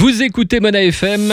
Vous écoutez Mona FM.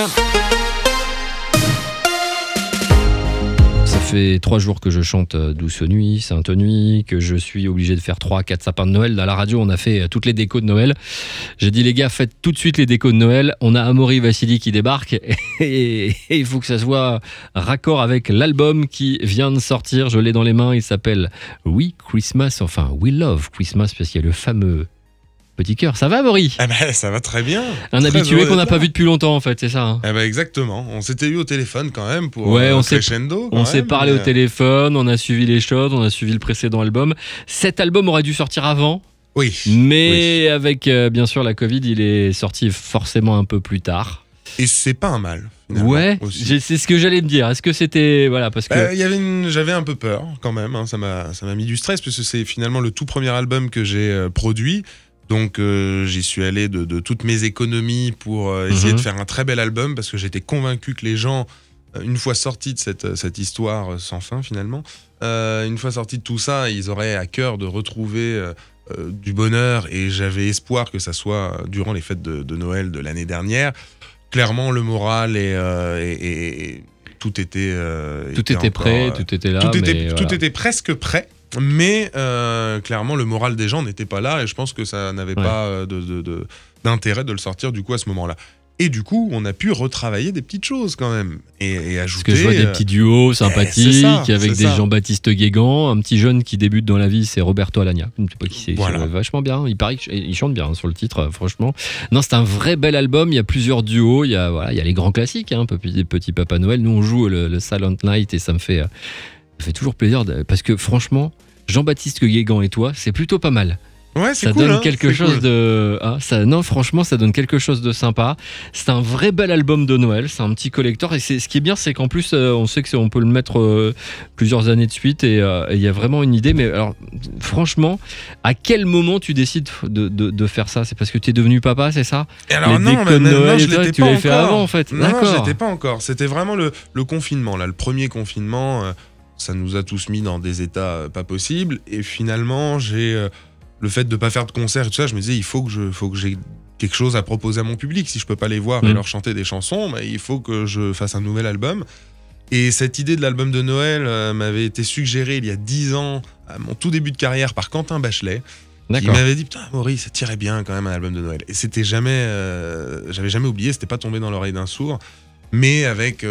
Ça fait 3 jours que je chante Douce Nuit, Sainte Nuit, que je suis obligé de faire 3-4 sapins de Noël. À la radio, on a fait toutes les décos de Noël. J'ai dit, les gars, faites tout de suite les décos de Noël. On a Amaury Vassili qui débarque et il faut que ça soit raccord avec l'album qui vient de sortir. Je l'ai dans les mains, il s'appelle We Christmas, enfin We Love Christmas, parce qu'il y a le fameux petit cœur. Ça va, Amaury ? Ah ben, ça va très bien. Un Très habitué heureux qu'on n'a d'être pas là. vu depuis longtemps, en fait, c'est ça, hein. Ah ben, exactement. On s'était eu au téléphone quand même pour Ouais, on s'est Crescendo. On s'est parlé au téléphone, on a suivi les choses, on a suivi le précédent album. Cet album aurait dû sortir avant, Oui. mais avec bien sûr la Covid, il est sorti forcément un peu plus tard. Et c'est pas un mal. finalement, Ouais, aussi. c'est ce que j'allais me dire. Est-ce que c'était voilà parce que J'avais un peu peur quand même. Ça m'a mis du stress parce que c'est finalement le tout premier album que j'ai produit. Donc j'y suis allé de toutes mes économies pour essayer de faire un très bel album parce que j'étais convaincu que les gens, une fois sortis de cette histoire sans fin finalement, une fois sortis de tout ça, ils auraient à cœur de retrouver du bonheur et j'avais espoir que ça soit durant les fêtes de Noël de l'année dernière. Clairement, le moral et tout était tout était prêt, encore, tout était là, tout était, mais tout voilà. était presque prêt. Mais clairement, le moral des gens n'était pas là et je pense que ça n'avait pas d'intérêt de le sortir du coup à ce moment-là. Et du coup, on a pu retravailler des petites choses quand même et Parce ajouter. que je vois des petits duos sympathiques c'est ça, avec c'est des ça. Jean-Baptiste Guégan, un petit jeune qui débute dans la vie, c'est Roberto Alagna. Je ne sais pas qui c'est, Voilà. c'est vachement bien. Il paraît qu'il chante bien sur le titre, franchement. Non, c'est un vrai bel album. Il y a plusieurs duos. Il y a les grands classiques, hein, Petit Papa Noël. Nous, on joue le Silent Night et ça me fait toujours plaisir parce que franchement, Jean-Baptiste Guégan et toi, c'est plutôt pas mal. Ouais, c'est Ça cool. donne hein, quelque c'est chose cool. de. Non, franchement, ça donne quelque chose de sympa. C'est un vrai bel album de Noël. C'est un petit collector. Et ce qui est bien, c'est qu'en plus, on sait qu'on peut le mettre plusieurs années de suite. Et il y a vraiment une idée. Mais alors, franchement, à quel moment tu décides de faire ça ? C'est parce que tu es devenu papa, c'est ça ? Et alors les non, décos de non, Noël je et toi, l'étais tu pas l'avais encore. fait avant, en fait. Non, D'accord. je l'étais pas encore. C'était vraiment le confinement là, le premier confinement. Ça nous a tous mis dans des états pas possibles. Et finalement, j'ai le fait de pas faire de concert et tout ça, je me disais il faut que j'ai quelque chose à proposer à mon public. Si je peux pas les voir et leur chanter des chansons, bah, il faut que je fasse un nouvel album. Et cette idée de l'album de Noël m'avait été suggérée il y a 10 ans, à mon tout début de carrière, par Quentin Bachelet. Qui D'accord. m'avait dit putain Maurice, ça tirait bien quand même un album de Noël. Et c'était jamais, j'avais jamais oublié, c'était pas tombé dans l'oreille d'un sourd. Mais avec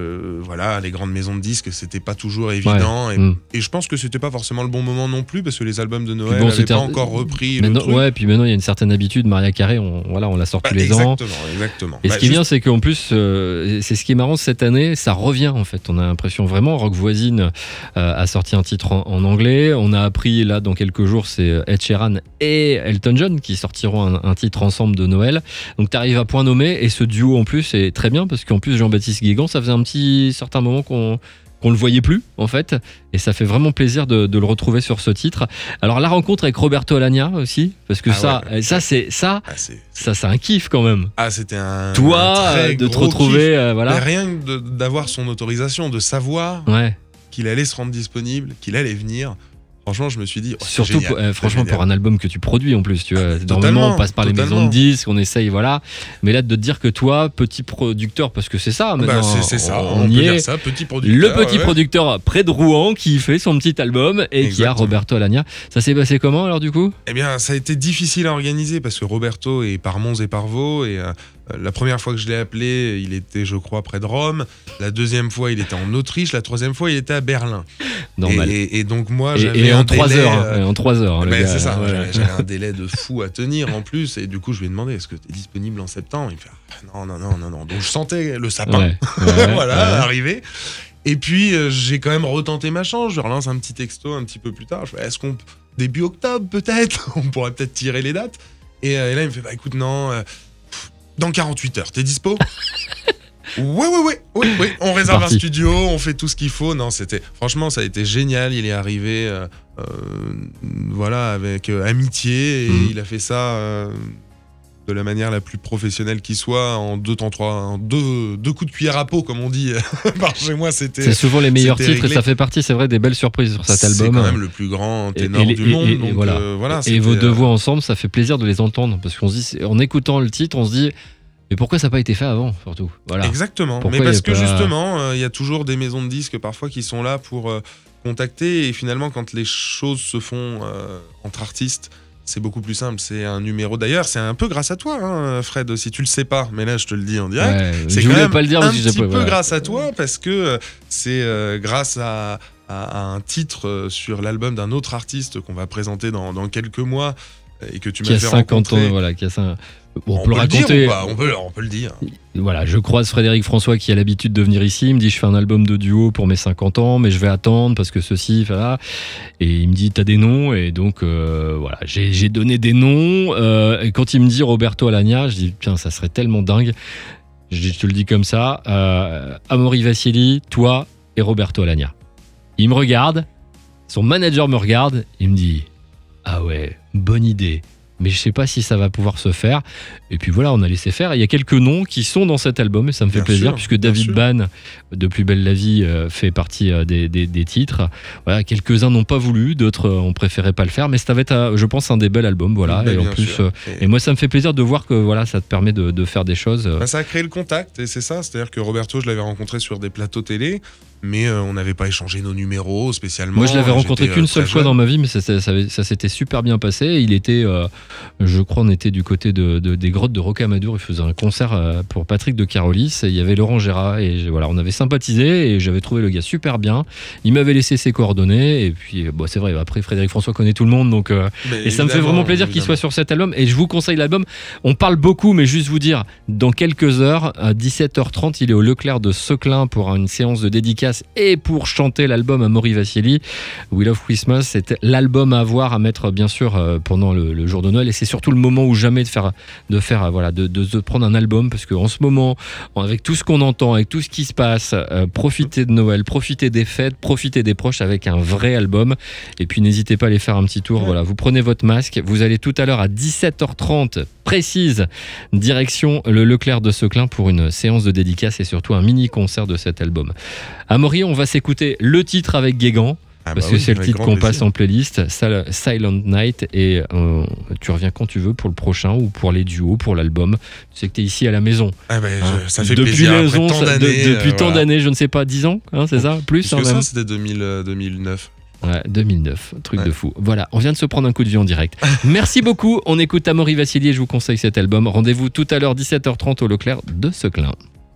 les grandes maisons de disques, c'était pas toujours évident. Ouais. Et je pense que c'était pas forcément le bon moment non plus parce que les albums de Noël bon, n'avaient c'était pas encore repris le Maintenant, truc. ouais, puis maintenant, il y a une certaine habitude. Maria Carré, on la sort tous les ans. Exactement. Et ce qui est bien, c'est qu'en plus, c'est ce qui est marrant cette année, ça revient en fait. On a l'impression vraiment, Rock Voisine a sorti un titre en anglais. On a appris là dans quelques jours, c'est Ed Sheeran et Elton John qui sortiront un titre ensemble de Noël. Donc tu arrives à point nommé et ce duo en plus est très bien parce qu'en plus Jean-Baptiste Guégan, ça faisait un petit certain moment qu'on le voyait plus en fait, et ça fait vraiment plaisir de le retrouver sur ce titre. Alors la rencontre avec Roberto Alagna aussi, parce que c'est un kiff quand même. Ah, c'était un Toi, un très de te gros retrouver, kiff. voilà. Mais rien que d'avoir son autorisation, de savoir Ouais. qu'il allait se rendre disponible, qu'il allait venir. Franchement, je me suis dit, Surtout, franchement, pour un album que tu produis en plus, tu vois. totalement, Normalement, on passe par les maisons totalement. de disques, on essaye, voilà. Mais là, de te dire que toi, petit producteur, parce que c'est ça, maintenant, c'est ça, on peut y dire est. ça, petit producteur. Le petit ouais. producteur près de Rouen qui fait son petit album et qui a Exactement. Roberto Alagna. Ça s'est passé comment alors du coup ? Eh bien, ça a été difficile à organiser parce que Roberto est par Mons et par Vaux et la première fois que je l'ai appelé, il était, je crois, près de Rome. La deuxième fois, il était en Autriche. La troisième fois, il était à Berlin. Normal. Et donc moi, Et j'avais en un 3 délai, heures. En 3 heures. Le ben, gars, c'est ça. ouais. J'avais un délai de fou à tenir en plus. Et du coup, je lui ai demandé est-ce que tu es disponible en septembre ? Il me fait non. Donc je sentais le sapin Ouais. voilà, arriver. Et puis j'ai quand même retenté ma chance. Je relance un petit texto un petit peu plus tard. Je fais est-ce qu'on début octobre peut-être on pourrait peut-être tirer les dates. Et là il me fait bah écoute non. Dans 48 heures, t'es dispo ? Ouais, on réserve Parti. un studio, on fait tout ce qu'il faut. Non, franchement, ça a été génial. Il est arrivé, avec amitié et il a fait ça de la manière la plus professionnelle qui soit en deux coups de cuillère à peau, comme on dit par chez moi. C'est souvent les meilleurs c'était titres et réglé. ça fait partie, c'est vrai, des belles surprises sur cet album. C'est quand même le plus grand ténor du monde. Et donc, voilà. voilà, Et vos c'était, deux voix ensemble, ça fait plaisir de les entendre parce qu'on se dit, en écoutant le titre, on se dit Et pourquoi ça n'a pas été fait avant, surtout? Voilà. Exactement. Pourquoi Mais il y parce a que pas- justement, il y a toujours des maisons de disques parfois qui sont là pour contacter. Et finalement, quand les choses se font entre artistes, c'est beaucoup plus simple. C'est un numéro. D'ailleurs, c'est un peu grâce à toi, hein, Fred, si tu le sais pas. Mais là, je te le dis en direct. Ouais, C'est je quand voulais même pas le dire un parce que petit peu voilà. grâce à toi parce que c'est grâce à un titre sur l'album d'un autre artiste qu'on va présenter dans quelques mois et que tu Qui m'as a fait 50 rencontrer. ans, voilà, qui a ça. Bon, On peut le raconter. dire ou pas on peut le dire. Voilà, je croise Frédéric François qui a l'habitude de venir ici. Il me dit je fais un album de duo pour mes 50 ans, mais je vais attendre parce que ceci, voilà. Et il me dit t'as des noms, et donc voilà, j'ai donné des noms. Et quand il me dit Roberto Alagna, je dis tiens, ça serait tellement dingue. Je te le dis comme ça. Amaury Vassili, toi et Roberto Alagna. Il me regarde, son manager me regarde, il me dit ah ouais, bonne idée. Mais je sais pas si ça va pouvoir se faire. Et puis voilà, on a laissé faire. Il y a quelques noms qui sont dans cet album et ça me fait Bien plaisir sûr, puisque bien David sûr. Bann de Plus belle la vie fait partie des titres. Voilà, quelques-uns n'ont pas voulu, d'autres ont préféré pas le faire, mais ça va être, je pense, un des bels albums. Voilà. Ben, Et en bien plus, sûr. et moi, ça me fait plaisir de voir que voilà, ça te permet de faire des choses. Bah, ça a créé le contact et c'est ça, c'est-à-dire que Roberto, je l'avais rencontré sur des plateaux télé, mais on n'avait pas échangé nos numéros spécialement. Moi, je l'avais rencontré J'étais, qu'une très seule fois jeune. dans ma vie, mais ça s'était super bien passé. Il était, je crois, on était du côté des grottes de Rocamadour. Il faisait un concert pour Patrick de Carolis. Et il y avait Laurent Gérard. Et voilà, on avait sympathisé et j'avais trouvé le gars super bien. Il m'avait laissé ses coordonnées. Et puis, bon, c'est vrai, après, Frédéric François connaît tout le monde. Donc, Mais et ça me fait évidemment, vraiment plaisir qu'il soit sur cet album. Et je vous conseille l'album. On parle beaucoup, mais juste vous dire, dans quelques heures, à 17h30, il est au Leclerc de Seclin pour une séance de dédicace et pour chanter l'album Amaury Vassili. We Love Christmas, c'est l'album à avoir, à mettre bien sûr pendant le jour de Noël. Et c'est surtout le moment ou jamais de prendre un album, parce qu'en ce moment, avec tout ce qu'on entend, avec tout ce qui se passe, profitez de Noël, profitez des fêtes, profitez des proches avec un vrai album. Et puis n'hésitez pas à aller faire un petit tour. Ouais. Voilà, vous prenez votre masque, vous allez tout à l'heure à 17h30 précise, direction le Leclerc de Seclin pour une séance de dédicace et surtout un mini concert de cet album. Amaury, on va s'écouter le titre avec Guégan. Ah Parce bah que oui, c'est le avec titre grand qu'on plaisir. passe en playlist, Silent Night, et tu reviens quand tu veux pour le prochain ou pour les duos, pour l'album. Tu sais que tu es ici à la maison. Ah bah, Hein. ça fait depuis plaisir. les Après 11, tant d'années, depuis tant voilà. d'années, je ne sais pas, 10 ans, hein, c'est ça? Plus, Plus hein, que même. ça, c'était 2009. Ouais, 2009, truc Ouais. de fou. Voilà, on vient de se prendre un coup de vue en direct. Merci beaucoup, on écoute Amaury Vassili et je vous conseille cet album. Rendez-vous tout à l'heure 17h30 au Leclerc de Seclin.